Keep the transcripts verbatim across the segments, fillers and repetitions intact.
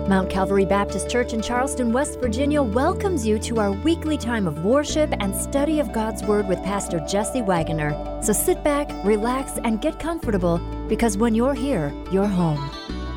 Mount Calvary Baptist Church in Charleston, West Virginia welcomes you to our weekly time of worship and study of God's Word with Pastor Jesse Wagoner. So sit back, relax, and get comfortable, because when you're here, you're home.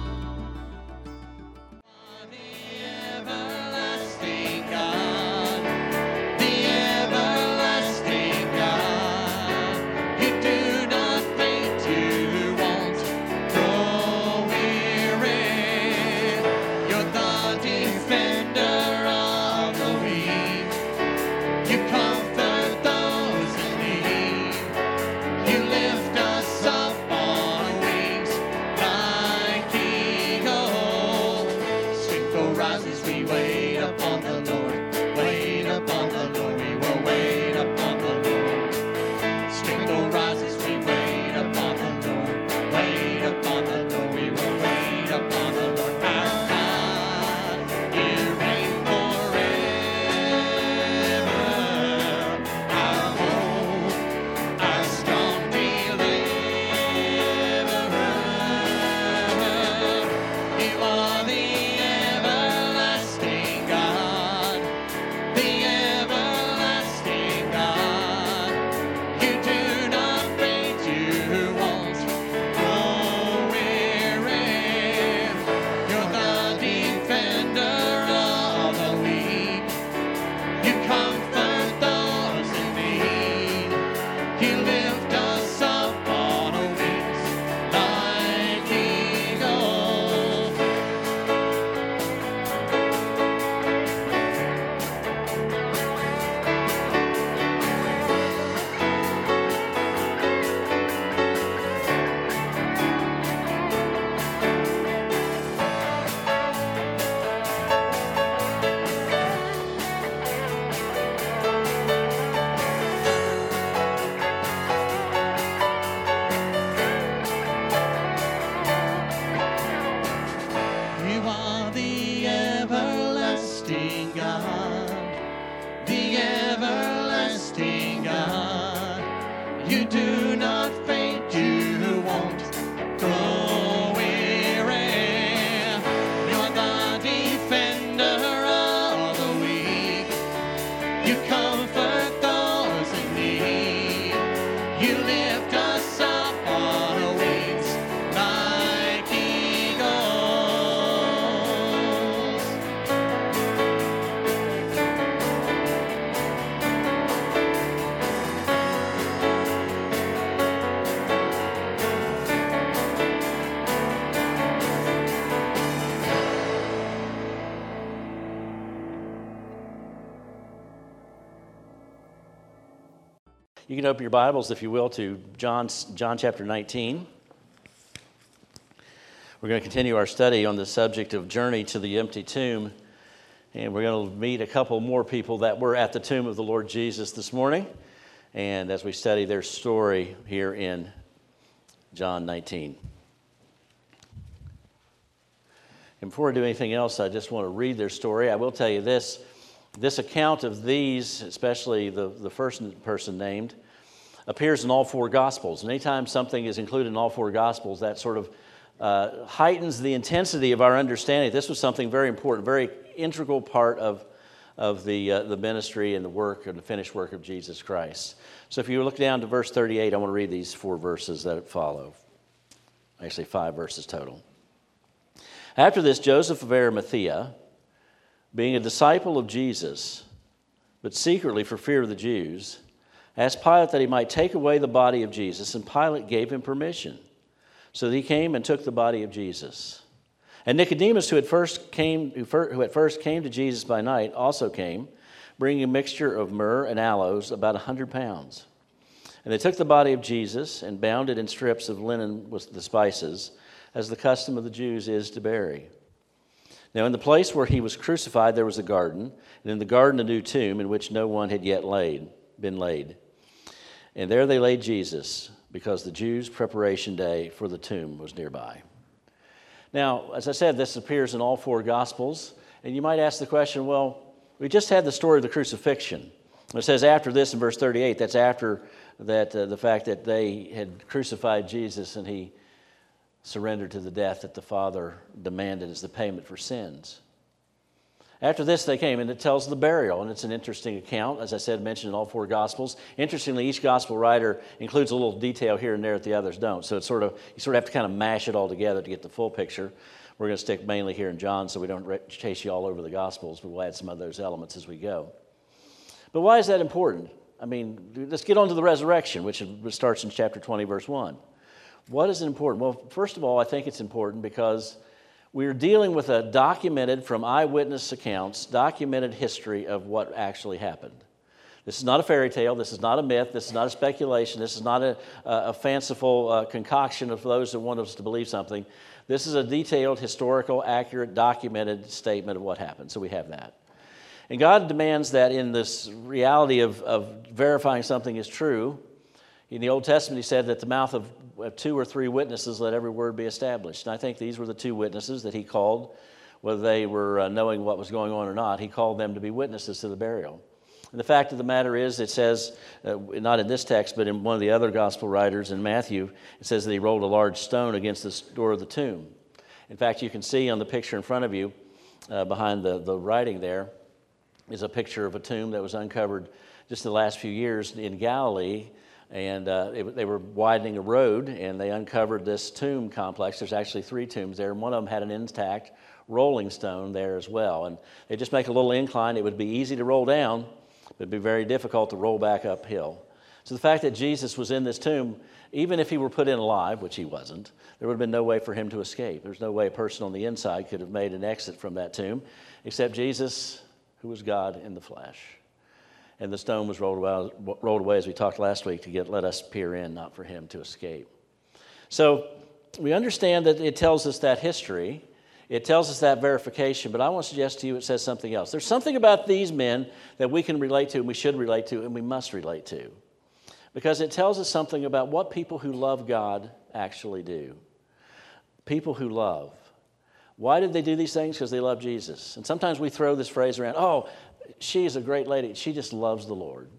You can open your Bibles, if you will, to John, John chapter nineteen. We're going to continue our study on the subject of Journey to the Empty Tomb, and we're going to meet a couple more people that were at the tomb of the Lord Jesus this morning, and as we study their story here in John nineteen. And before I do anything else, I just want to read their story. I will tell you this. This account of these, especially the, the first person named, appears in all four Gospels. And anytime something is included in all four Gospels, that sort of uh, heightens the intensity of our understanding. This was something very important, very integral part of, of the, uh, the ministry and the work and the finished work of Jesus Christ. So if you look down to verse thirty-eight, I want to read these four verses that follow. Actually, five verses total. After this, Joseph of Arimathea, being a disciple of Jesus, but secretly for fear of the Jews, asked Pilate that he might take away the body of Jesus, and Pilate gave him permission. So that he came and took the body of Jesus. And Nicodemus, who at first came, who at first came to Jesus by night, also came, bringing a mixture of myrrh and aloes, about a hundred pounds. And they took the body of Jesus and bound it in strips of linen with the spices, as the custom of the Jews is to bury. Now, in the place where he was crucified, there was a garden, and in the garden a new tomb in which no one had yet laid, been laid. And there they laid Jesus, because the Jews' preparation day for the tomb was nearby. Now, as I said, this appears in all four Gospels, and you might ask the question, well, we just had the story of the crucifixion. It says after this in verse thirty-eight, that's after that uh, the fact that they had crucified Jesus and he surrendered to the death that the Father demanded as the payment for sins. After this, they came, and it tells the burial, and it's an interesting account, as I said, mentioned in all four Gospels. Interestingly, each Gospel writer includes a little detail here and there that the others don't. So it's sort of you sort of have to kind of mash it all together to get the full picture. We're going to stick mainly here in John, so we don't re- chase you all over the Gospels, but we'll add some of those elements as we go. But why is that important? I mean, let's get on to the resurrection, which starts in chapter twenty, verse one. What is important? Well, first of all, I think it's important because we're dealing with a documented, from eyewitness accounts, documented history of what actually happened. This is not a fairy tale. This is not a myth. This is not a speculation. This is not a, a fanciful uh, concoction of those that want us to believe something. This is a detailed, historical, accurate, documented statement of what happened. So we have that. And God demands that in this reality of, of verifying something is true. In the Old Testament, he said that the mouth of two or three witnesses let every word be established. And I think these were the two witnesses that he called, whether they were uh, knowing what was going on or not. He called them to be witnesses to the burial. And the fact of the matter is, it says, uh, not in this text, but in one of the other gospel writers in Matthew, it says that he rolled a large stone against the door of the tomb. In fact, you can see on the picture in front of you, uh, behind the, the writing there, is a picture of a tomb that was uncovered just the last few years in Galilee. And uh, it, they were widening a road, and they uncovered this tomb complex. There's actually three tombs there, and one of them had an intact rolling stone there as well. And they just make a little incline. It would be easy to roll down, but it'd be very difficult to roll back uphill. So the fact that Jesus was in this tomb, even if he were put in alive, which he wasn't, there would have been no way for him to escape. There's no way a person on the inside could have made an exit from that tomb, except Jesus, who was God in the flesh. And the stone was rolled away, rolled away, as we talked last week, to get let us peer in, not for him to escape. So we understand that it tells us that history. It tells us that verification, but I want to suggest to you it says something else. There's something about these men that we can relate to, and we should relate to, and we must relate to. Because it tells us something about what people who love God actually do. People who love. Why did they do these things? Because they love Jesus. And sometimes we throw this phrase around, oh, she is a great lady. She just loves the Lord.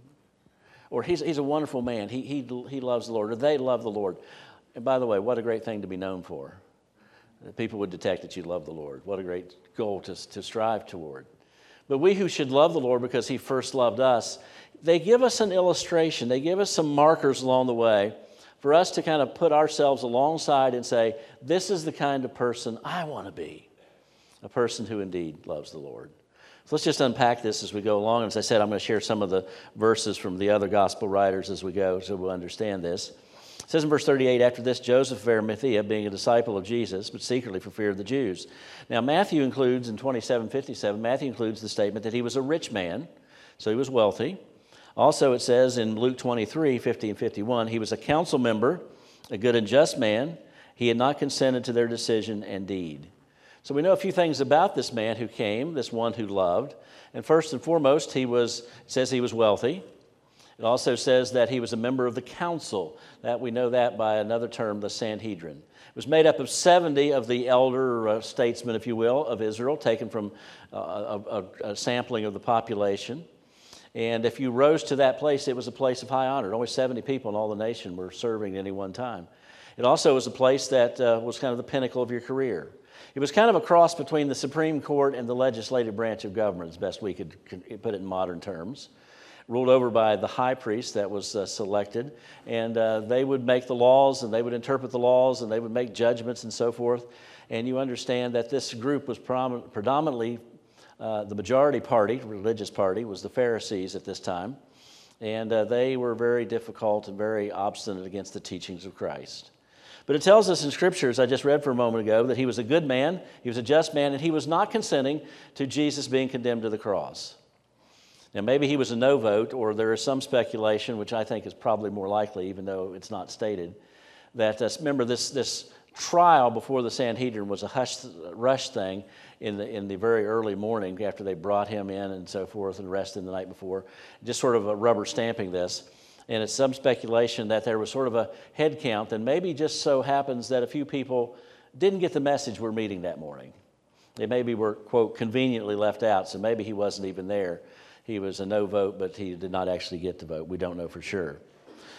Or he's, he's a wonderful man. He, he, he loves the Lord. Or they love the Lord. And by the way, what a great thing to be known for. That people would detect that you love the Lord. What a great goal to, to strive toward. But we who should love the Lord because he first loved us, they give us an illustration. They give us some markers along the way for us to kind of put ourselves alongside and say, this is the kind of person I want to be. A person who indeed loves the Lord. So let's just unpack this as we go along. As I said, I'm going to share some of the verses from the other gospel writers as we go so we'll understand this. It says in verse thirty-eight, after this, Joseph of Arimathea, being a disciple of Jesus, but secretly for fear of the Jews. Now, Matthew includes, in twenty-seven fifty-seven, Matthew includes the statement that he was a rich man, so he was wealthy. Also, it says in Luke twenty-three, fifty and fifty-one, he was a council member, a good and just man. He had not consented to their decision and deed. So we know a few things about this man who came, this one who loved. And first and foremost, he was, it says he was wealthy. It also says that he was a member of the council. That we know that by another term, the Sanhedrin. It was made up of seventy of the elder uh, statesmen, if you will, of Israel, taken from uh, a, a, a sampling of the population. And if you rose to that place, it was a place of high honor. Only seventy people in all the nation were serving at any one time. It also was a place that uh, was kind of the pinnacle of your career. It was kind of a cross between the Supreme Court and the legislative branch of government, as best we could put it in modern terms. Ruled over by the high priest that was uh, selected, and uh, they would make the laws, and they would interpret the laws, and they would make judgments and so forth. And you understand that this group was prom- predominantly, uh, the majority party, religious party, was the Pharisees at this time. And uh, they were very difficult and very obstinate against the teachings of Christ. But it tells us in Scripture, as I just read for a moment ago, that he was a good man, he was a just man, and he was not consenting to Jesus being condemned to the cross. Now, maybe he was a no vote, or there is some speculation, which I think is probably more likely, even though it's not stated, that, uh, remember, this, this trial before the Sanhedrin was a hush, rush thing in the, in the very early morning after they brought him in and so forth and arrested the night before, just sort of a rubber stamping this. And it's some speculation that there was sort of a head count, and maybe just so happens that a few people didn't get the message we're meeting that morning. They maybe were, quote, conveniently left out, so maybe he wasn't even there. He was a no vote, but he did not actually get the vote. We don't know for sure.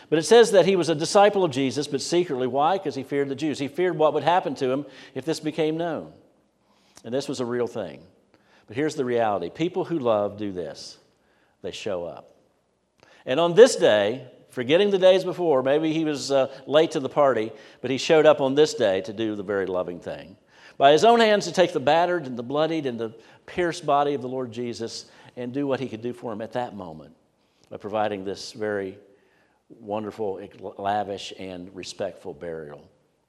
But it says that he was a disciple of Jesus, but secretly. Why? Because he feared the Jews. He feared what would happen to him if this became known. And this was a real thing. But here's the reality. People who love do this. They show up. And on this day, forgetting the days before, maybe he was uh, late to the party, but he showed up on this day to do the very loving thing. By his own hands to take the battered and the bloodied and the pierced body of the Lord Jesus and do what he could do for him at that moment by providing this very wonderful, lavish, and respectful burial.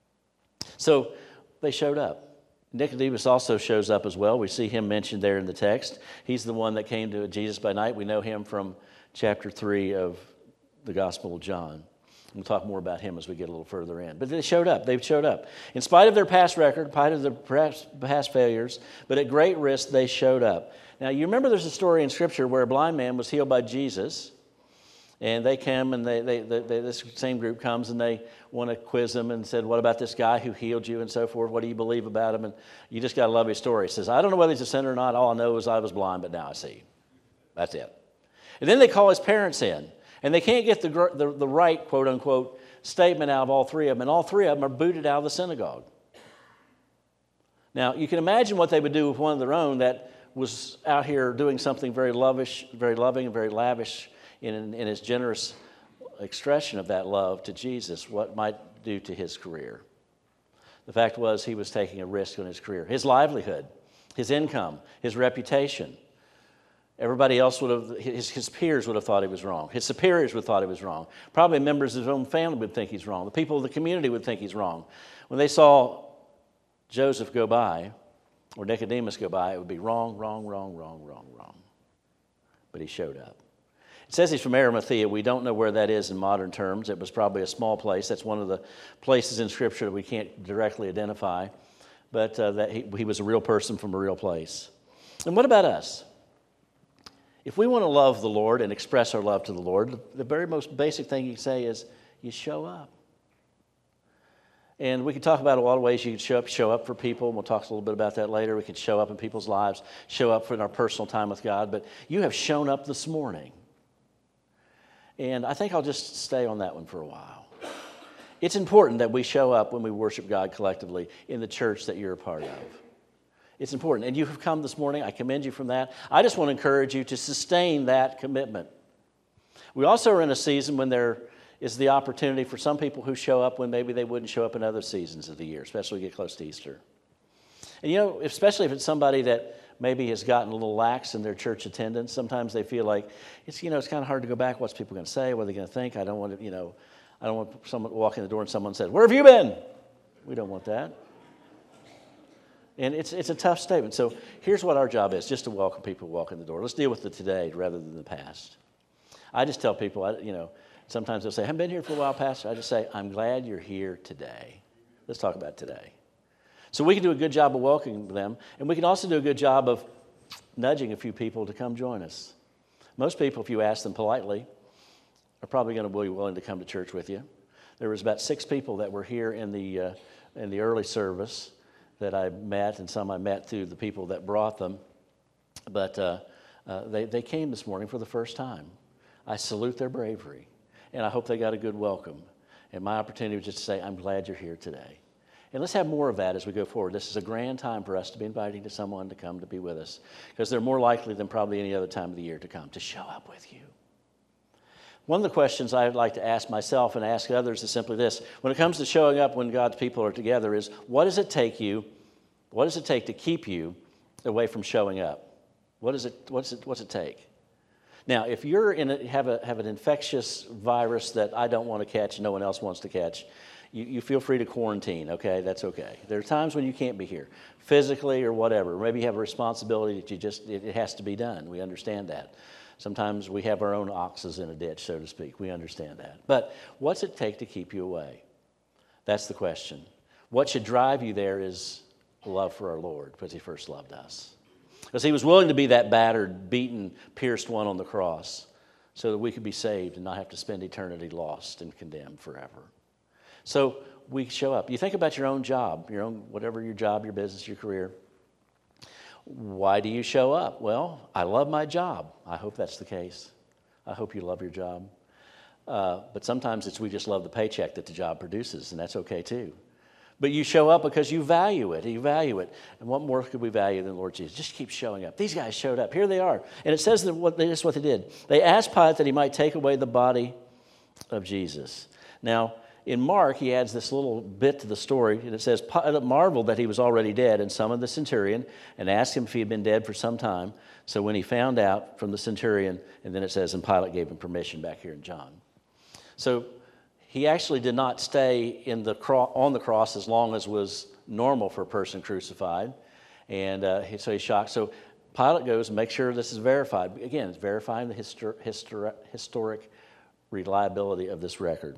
So they showed up. Nicodemus also shows up as well. We see him mentioned there in the text. He's the one that came to Jesus by night. We know him from chapter three of the Gospel of John. We'll talk more about him as we get a little further in. But they showed up. They showed up. In spite of their past record, in spite of their past failures, but at great risk, they showed up. Now, you remember there's a story in Scripture where a blind man was healed by Jesus, and they came, and they, they, they, they, this same group comes, and they want to quiz him and said, what about this guy who healed you and so forth? What do you believe about him? And you just got to love his story. He says, I don't know whether he's a sinner or not. All I know is I was blind, but now I see. That's it. And then they call his parents in. And they can't get the, the, the right, quote unquote, statement out of all three of them. And all three of them are booted out of the synagogue. Now, you can imagine what they would do with one of their own that was out here doing something very lavish, very loving and very lavish in, in his generous expression of that love to Jesus, what might do to his career. The fact was he was taking a risk on his career, his livelihood, his income, his reputation. Everybody else would have, his, his peers would have thought he was wrong. His superiors would have thought he was wrong. Probably members of his own family would think he's wrong. The people of the community would think he's wrong. When they saw Joseph go by, or Nicodemus go by, it would be wrong, wrong, wrong, wrong, wrong, wrong. But he showed up. It says he's from Arimathea. We don't know where that is in modern terms. It was probably a small place. That's one of the places in Scripture that we can't directly identify. But uh, that he, he was a real person from a real place. And what about us? If we want to love the Lord and express our love to the Lord, the very most basic thing you can say is, you show up. And we can talk about a lot of ways you can show up, show up for people, and we'll talk a little bit about that later. We can show up in people's lives, show up for our personal time with God, but you have shown up this morning. And I think I'll just stay on that one for a while. It's important that we show up when we worship God collectively in the church that you're a part of. It's important. And you have come this morning. I commend you from that. I just want to encourage you to sustain that commitment. We also are in a season when there is the opportunity for some people who show up when maybe they wouldn't show up in other seasons of the year, especially when we get close to Easter. And you know, especially if it's somebody that maybe has gotten a little lax in their church attendance, sometimes they feel like, it's, you know, it's kind of hard to go back. What's people going to say? What are they going to think? I don't want to, you know, I don't want someone to walk in the door and someone said, where have you been? We don't want that. And it's it's a tough statement. So here's what our job is, just to welcome people who walk in the door. Let's deal with the today rather than the past. I just tell people, I, you know, sometimes they'll say, I haven't been here for a while, Pastor. I just say, I'm glad you're here today. Let's talk about today. So we can do a good job of welcoming them, and we can also do a good job of nudging a few people to come join us. Most people, if you ask them politely, are probably going to be willing to come to church with you. There was about six people that were here in the uh, in the early service that I met, and some I met through the people that brought them. But uh, uh, they, they came this morning for the first time. I salute their bravery, and I hope they got a good welcome. And my opportunity was just to say, I'm glad you're here today. And let's have more of that as we go forward. This is a grand time for us to be inviting to someone to come to be with us, because they're more likely than probably any other time of the year to come, to show up with you. One of the questions I'd like to ask myself and ask others is simply this. When it comes to showing up when God's people are together is, what does it take you, what does it take to keep you away from showing up? What is it, what's it, what's it take? Now, if you're in a, have, a, have an infectious virus that I don't want to catch and no one else wants to catch, you, you feel free to quarantine, okay? That's okay. There are times when you can't be here, physically or whatever. Maybe you have a responsibility that you just, it, it has to be done. We understand that. Sometimes we have our own oxes in a ditch, so to speak. We understand that. But what's it take to keep you away? That's the question. What should drive you there is love for our Lord, because he first loved us. Because he was willing to be that battered, beaten, pierced one on the cross so that we could be saved and not have to spend eternity lost and condemned forever. So we show up. You think about your own job, your own, whatever your job, your business, your career. Why do you show up? Well, I love my job. I hope that's the case. I hope you love your job. Uh, but sometimes it's we just love the paycheck that the job produces, and that's okay too. But you show up because you value it. You value it. And what more could we value than the Lord Jesus? Just keep showing up. These guys showed up. Here they are. And it says that what, this is what they did. They asked Pilate that he might take away the body of Jesus. Now, in Mark, he adds this little bit to the story, and it says, Pilate marveled that he was already dead, and summoned the centurion and asked him if he had been dead for some time. So when he found out from the centurion, and then it says, and Pilate gave him permission back here in John. So he actually did not stay in the cro- on the cross as long as was normal for a person crucified. And uh, he, so he's shocked. So Pilate goes and makes sure this is verified. Again, it's verifying the histor- histor- historic reliability of this record.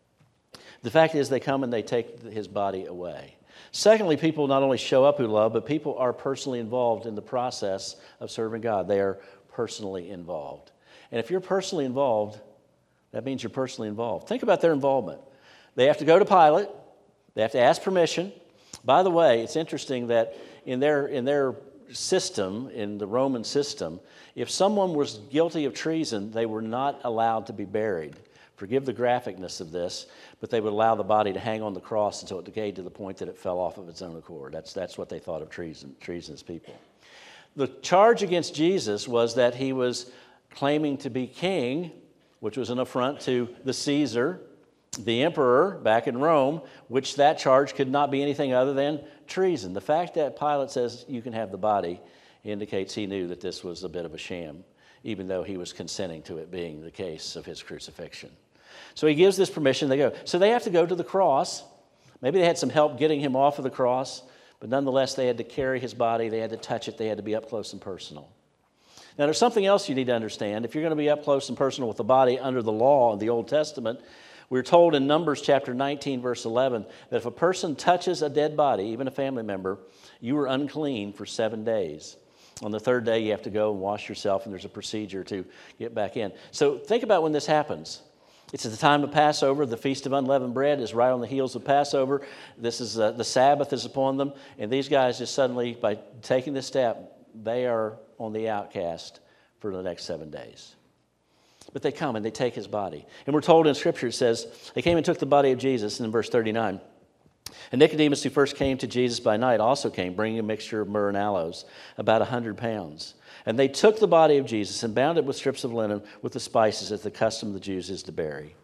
The fact is they come and they take his body away. Secondly, people not only show up who love, but people are personally involved in the process of serving God. They are personally involved. And if you're personally involved, that means you're personally involved. Think about their involvement. They have to go to Pilate. They have to ask permission. By the way, it's interesting that in their in their system, in the Roman system, if someone was guilty of treason, they were not allowed to be buried. Forgive the graphicness of this, but they would allow the body to hang on the cross until it decayed to the point that it fell off of its own accord. That's, that's what they thought of treason, treasonous people. The charge against Jesus was that he was claiming to be king, which was an affront to the Caesar, the emperor back in Rome, which that charge could not be anything other than treason. The fact that Pilate says you can have the body indicates he knew that this was a bit of a sham, even though he was consenting to it being the case of his crucifixion. So he gives this permission, they go. So they have to go to the cross. Maybe they had some help getting him off of the cross, but nonetheless they had to carry his body, they had to touch it, they had to be up close and personal. Now, there's something else you need to understand. If you're going to be up close and personal with the body under the law in the Old Testament, we're told in Numbers chapter nineteen, verse eleven, that if a person touches a dead body, even a family member, you are unclean for seven days. On the third day, you have to go and wash yourself, and there's a procedure to get back in. So think about when this happens. It's at the time of Passover. The Feast of Unleavened Bread is right on the heels of Passover. This is uh, the Sabbath is upon them, and these guys just suddenly, by taking this step, they are on the outcast for the next seven days. But they come and they take his body. And we're told in Scripture, it says, they came and took the body of Jesus, and in verse thirty-nine, and Nicodemus, who first came to Jesus by night, also came, bringing a mixture of myrrh and aloes, about a hundred pounds. And they took the body of Jesus and bound it with strips of linen with the spices, as the custom of the Jews is to bury.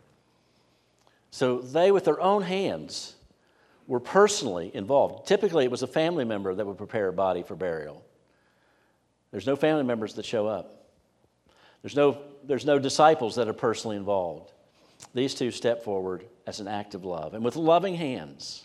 So they, with their own hands, were personally involved. Typically, it was a family member that would prepare a body for burial. There's no family members that show up. There's no, there's no disciples that are personally involved. These two step forward as an act of love. And with loving hands,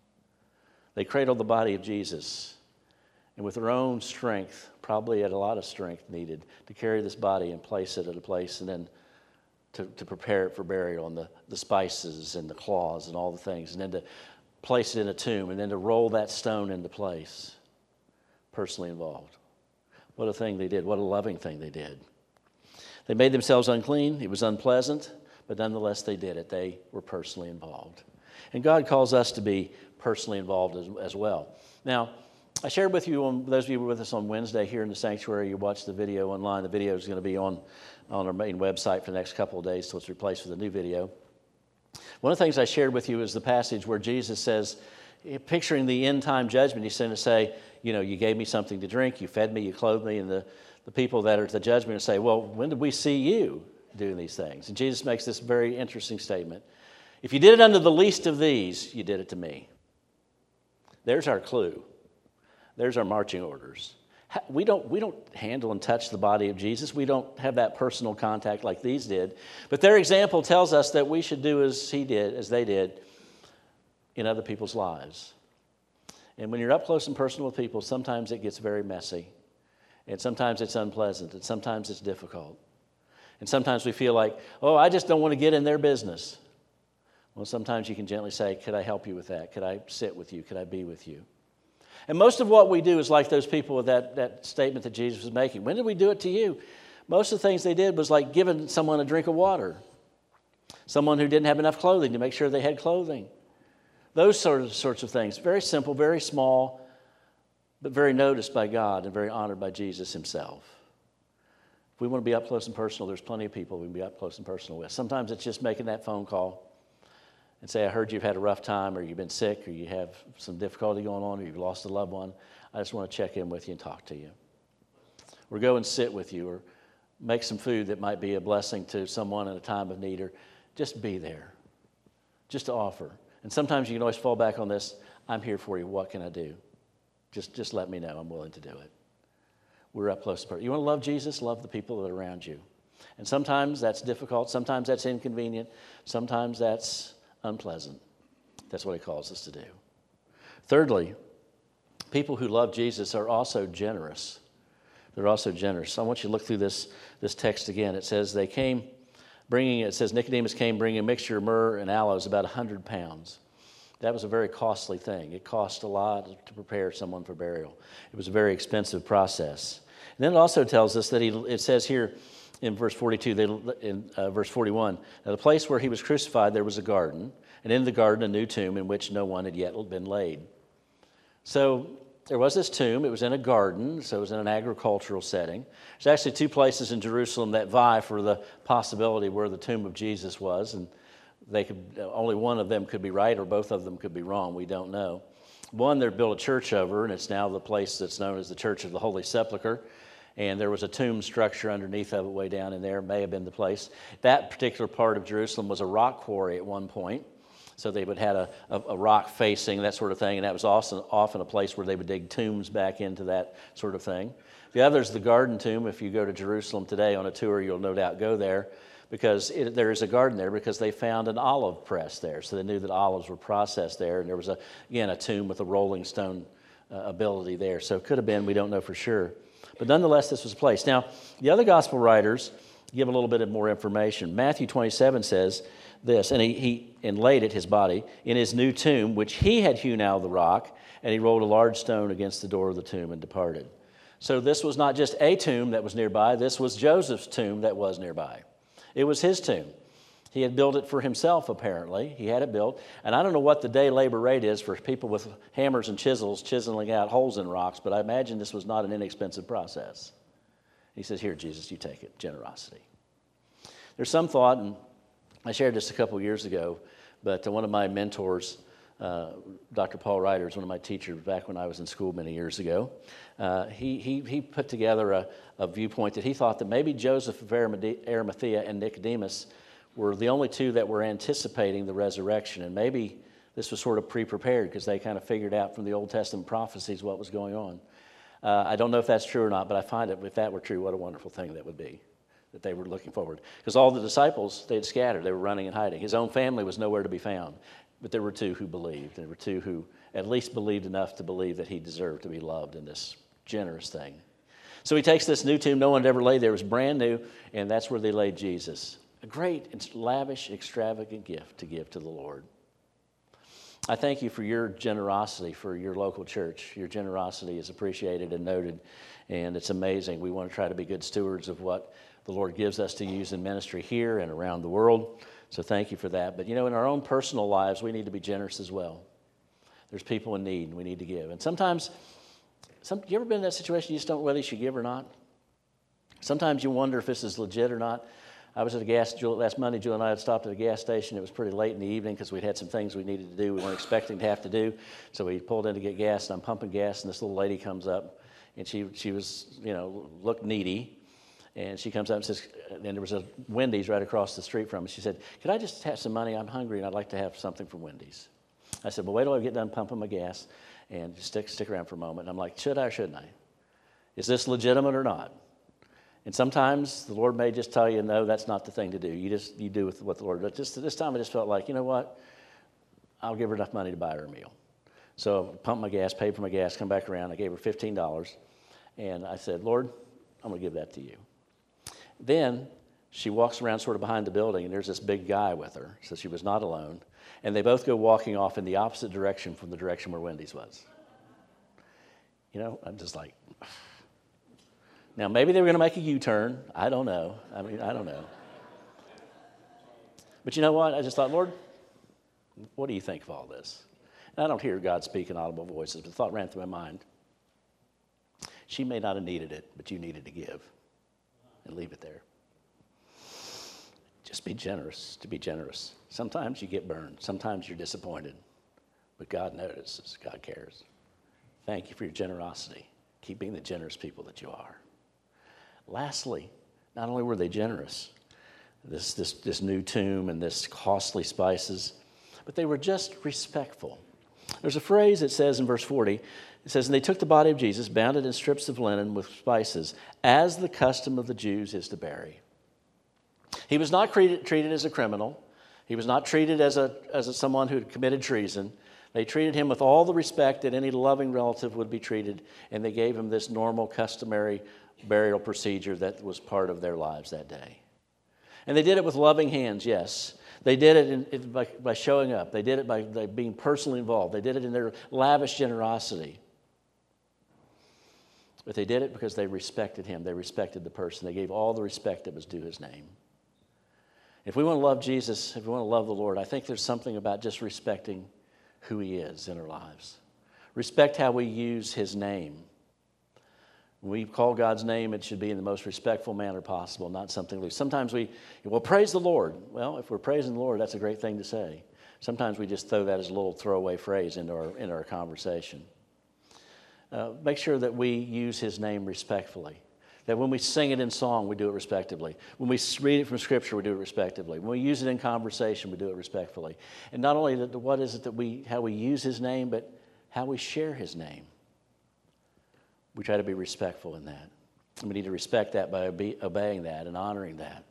they cradled the body of Jesus. And with their own strength, probably had a lot of strength needed to carry this body and place it at a place, and then to, to prepare it for burial, and the, the spices and the claws and all the things, and then to place it in a tomb, and then to roll that stone into place. Personally involved. What a thing they did. What a loving thing they did. They made themselves unclean. It was unpleasant, but nonetheless they did it. They were personally involved. And God calls us to be personally involved as, as well. Now, I shared with you, on, those of you who were with us on Wednesday here in the sanctuary, you watched the video online. The video is going to be on, on our main website for the next couple of days till it's replaced with a new video. One of the things I shared with you is the passage where Jesus says, picturing the end-time judgment, he's going to say, you know, you gave me something to drink, you fed me, you clothed me, and the, the people that are at the judgment will say, well, when did we see you doing these things? And Jesus makes this very interesting statement. If you did it unto the least of these, you did it to me. There's our clue. There's our marching orders. We don't, we don't handle and touch the body of Jesus. We don't have that personal contact like these did. But their example tells us that we should do as he did, as they did in other people's lives. And when you're up close and personal with people, sometimes it gets very messy. And sometimes it's unpleasant. And sometimes it's difficult. And sometimes we feel like, oh, I just don't want to get in their business. Well, sometimes you can gently say, could I help you with that? Could I sit with you? Could I be with you? And most of what we do is like those people with that, that statement that Jesus was making. When did we do it to you? Most of the things they did was like giving someone a drink of water. Someone who didn't have enough clothing to make sure they had clothing. Those sort of, sorts of things. Very simple, very small, but very noticed by God and very honored by Jesus himself. If we want to be up close and personal, there's plenty of people we can be up close and personal with. Sometimes it's just making that phone call and say, I heard you've had a rough time, or you've been sick, or you have some difficulty going on, or you've lost a loved one. I just want to check in with you and talk to you. Or go and sit with you, or make some food that might be a blessing to someone in a time of need, or just be there, just to offer. And sometimes you can always fall back on this, I'm here for you, what can I do? Just, just let me know, I'm willing to do it. We're up close. You want to love Jesus? Love the people that are around you. And sometimes that's difficult. Sometimes that's inconvenient. Sometimes that's unpleasant. That's what he calls us to do. Thirdly, people who love Jesus are also generous. They're also generous. I want you to look through this, this text again. It says they came bringing, it says Nicodemus came bringing a mixture of myrrh and aloes, about one hundred pounds. That was a very costly thing. It cost a lot to prepare someone for burial. It was a very expensive process. And then it also tells us that he, it says here in verse forty-two, they, in uh, verse forty-one, now the place where he was crucified, there was a garden, and in the garden a new tomb in which no one had yet been laid. So there was this tomb. It was in a garden, so it was in an agricultural setting. There's actually two places in Jerusalem that vie for the possibility where the tomb of Jesus was, and they could only one of them could be right, or both of them could be wrong. We don't know. One, they built a church over, and it's now the place that's known as the Church of the Holy Sepulchre. And there was a tomb structure underneath of it way down in there. May have been the place. That particular part of Jerusalem was a rock quarry at one point. So they would have a, a, a rock facing, that sort of thing, and that was also often a place where they would dig tombs back into that sort of thing. The other is the Garden Tomb. If you go to Jerusalem today on a tour, you'll no doubt go there, because it, there is a garden there because they found an olive press there. So they knew that olives were processed there, and there was, a, again, a tomb with a rolling stone uh, ability there. So it could have been, we don't know for sure. But nonetheless, this was a place. Now, the other gospel writers give a little bit of more information. Matthew twenty-seven says this, and he, he inlaid it, his body, in his new tomb, which he had hewn out of the rock, and he rolled a large stone against the door of the tomb and departed. So this was not just a tomb that was nearby. This was Joseph's tomb that was nearby. It was his tomb. He had built it for himself, apparently. He had it built. And I don't know what the day labor rate is for people with hammers and chisels chiseling out holes in rocks, but I imagine this was not an inexpensive process. He says, here, Jesus, you take it. Generosity. There's some thought, and I shared this a couple years ago, but one of my mentors, uh, Doctor Paul Ryder, is one of my teachers back when I was in school many years ago. Uh, he, he, he put together a, a viewpoint that he thought that maybe Joseph of Arimathea and Nicodemus were the only two that were anticipating the resurrection. And maybe this was sort of pre-prepared because they kind of figured out from the Old Testament prophecies what was going on. Uh, I don't know if that's true or not, but I find it, if that were true, what a wonderful thing that would be, that they were looking forward. Because all the disciples, they had scattered. They were running and hiding. His own family was nowhere to be found. But there were two who believed. There were two who at least believed enough to believe that he deserved to be loved in this generous thing. So he takes this new tomb no one had ever laid there. It was brand new, and that's where they laid Jesus. A great, lavish, extravagant gift to give to the Lord. I thank you for your generosity for your local church. Your generosity is appreciated and noted, and it's amazing. We want to try to be good stewards of what the Lord gives us to use in ministry here and around the world. So thank you for that. But, you know, in our own personal lives, we need to be generous as well. There's people in need, and we need to give. And sometimes, some, you ever been in that situation you just don't know whether you should give or not? Sometimes you wonder if this is legit or not. I was at a gas, last Monday, Julie and I had stopped at a gas station. It was pretty late in the evening because we'd had some things we needed to do we weren't expecting to have to do. So we pulled in to get gas, and I'm pumping gas, and this little lady comes up, and she she was, you know, looked needy. And she comes up and says, and there was a Wendy's right across the street from us. She said, could I just have some money? I'm hungry, and I'd like to have something from Wendy's. I said, well, wait till I get done pumping my gas, and just stick, stick around for a moment. And I'm like, should I or shouldn't I? Is this legitimate or not? And sometimes the Lord may just tell you, no, that's not the thing to do. You just you do with what the Lord does. Just this time I just felt like, you know what? I'll give her enough money to buy her a meal. So I pumped my gas, paid for my gas, come back around. I gave her fifteen dollars. And I said, Lord, I'm going to give that to you. Then she walks around sort of behind the building, and there's this big guy with her. So she was not alone. And they both go walking off in the opposite direction from the direction where Wendy's was. You know, I'm just like... Now, maybe they were going to make a U-turn. I don't know. I mean, I don't know. But you know what? I just thought, Lord, what do you think of all this? And I don't hear God speak in audible voices, but the thought ran through my mind. She may not have needed it, but you needed to give. and leave it there. Just be generous to be generous. Sometimes you get burned. Sometimes you're disappointed. But God notices. God cares. Thank you for your generosity. Keep being the generous people that you are. Lastly, not only were they generous, this, this, this new tomb and this costly spices, but they were just respectful. There's a phrase that says in verse forty, it says, and they took the body of Jesus, bound it in strips of linen with spices, as the custom of the Jews is to bury. He was not treated, treated as a criminal. He was not treated as a as a, someone who had committed treason. They treated him with all the respect that any loving relative would be treated, and they gave him this normal, customary burial procedure that was part of their lives that day. And they did it with loving hands, yes. They did it in, in, by, by showing up. They did it by, by being personally involved. They did it in their lavish generosity. But they did it because they respected him. They respected the person. They gave all the respect that was due his name. If we want to love Jesus, if we want to love the Lord, I think there's something about just respecting who he is in our lives. Respect how we use his name. When we call God's name, it should be in the most respectful manner possible, not something loose. Sometimes we, well, praise the Lord. Well, if we're praising the Lord, that's a great thing to say. Sometimes we just throw that as a little throwaway phrase into our, into our conversation. Uh, make sure that we use his name respectfully. That when we sing it in song, we do it respectably. When we read it from Scripture, we do it respectably. When we use it in conversation, we do it respectfully. And not only that, what is it that we, how we use his name, but how we share his name. We try to be respectful in that. And we need to respect that by obe- obeying that and honoring that.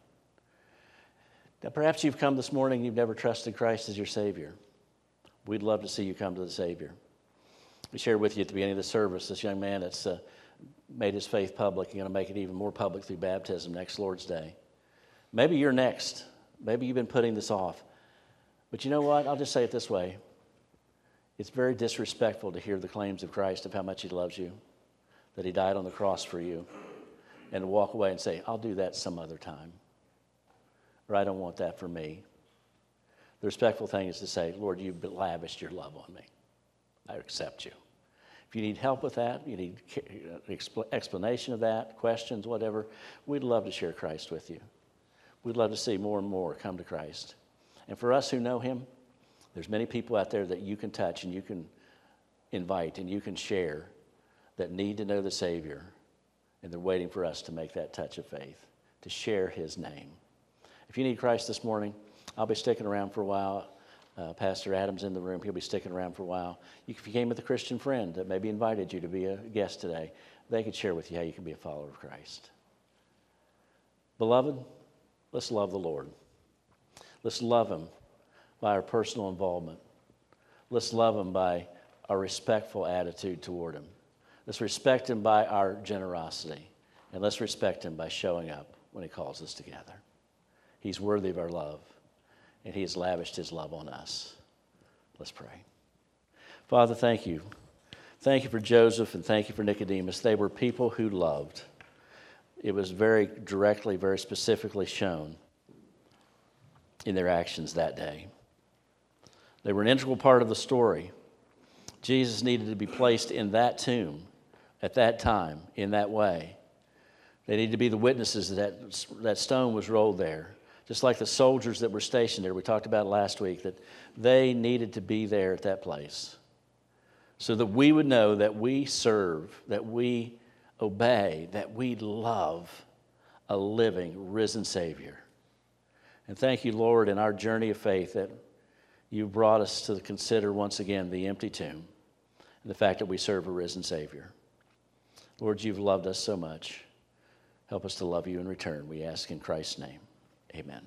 Now, perhaps you've come this morning and you've never trusted Christ as your Savior. We'd love to see you come to the Savior. We shared with you at the beginning of the service this young man that's uh, made his faith public. He's going to make it even more public through baptism next Lord's Day. Maybe you're next. Maybe you've been putting this off. But you know what? I'll just say it this way. It's very disrespectful to hear the claims of Christ of how much he loves you, that he died on the cross for you, and to walk away and say, I'll do that some other time, or I don't want that for me. The respectful thing is to say, Lord, you've lavished your love on me. I accept you. If you need help with that, you need explanation of that, questions, whatever, we'd love to share Christ with you. We'd love to see more and more come to Christ. And for us who know him, there's many people out there that you can touch and you can invite and you can share that need to know the Savior, and they're waiting for us to make that touch of faith, to share his name. If you need Christ this morning, I'll be sticking around for a while. Uh, Pastor Adam's in the room. He'll be sticking around for a while. You, if you came with a Christian friend that maybe invited you to be a guest today, they could share with you how you can be a follower of Christ. Beloved, let's love the Lord. Let's love him by our personal involvement. Let's love him by our respectful attitude toward him. Let's respect him by our generosity. And let's respect him by showing up when he calls us together. He's worthy of our love, and he has lavished his love on us. Let's pray. Father, thank you. Thank you for Joseph, and thank you for Nicodemus. They were people who loved. It was very directly, very specifically shown in their actions that day. They were an integral part of the story. Jesus needed to be placed in that tomb at that time, in that way. They needed to be the witnesses that that, that stone was rolled there. Just like the soldiers that were stationed there, we talked about last week, that they needed to be there at that place so that we would know that we serve, that we obey, that we love a living, risen Savior. And thank you, Lord, in our journey of faith that you brought us to consider once again the empty tomb and the fact that we serve a risen Savior. Lord, you've loved us so much. Help us to love you in return. We ask in Christ's name. Amen.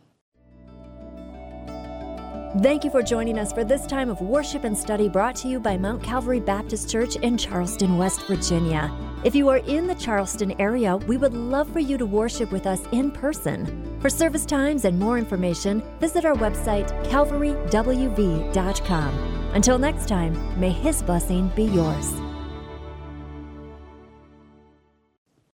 Thank you for joining us for this time of worship and study brought to you by Mount Calvary Baptist Church in Charleston, West Virginia. If you are in the Charleston area, we would love for you to worship with us in person. For service times and more information, visit our website, calvary w v dot com. Until next time, may his blessing be yours.